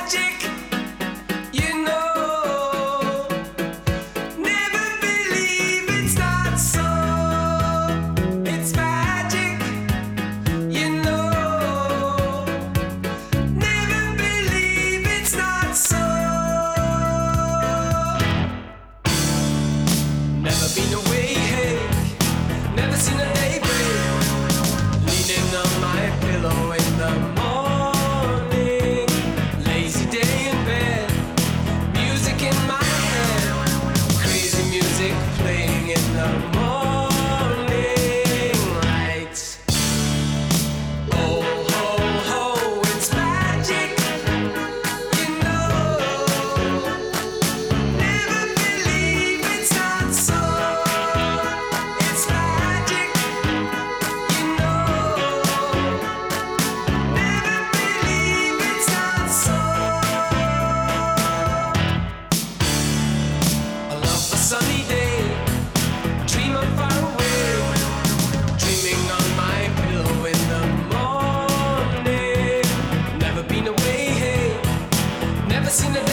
magic, you know. Never believe it's not so. It's magic, you know. Never believe it's not so. Never been away, hey. Never seen a day break. Leaning on my pillow in the morning. Lazy day in bed. Music in my head. Crazy music playing in the morning light. Oh, ho, ho, it's magic, you know. Never believe it's not so. It's magic, you know. Never believe it's not so. I love a sunny day. Dream I'm far away. Dreaming on my pillow in the morning. Never been away, hey. Never seen a day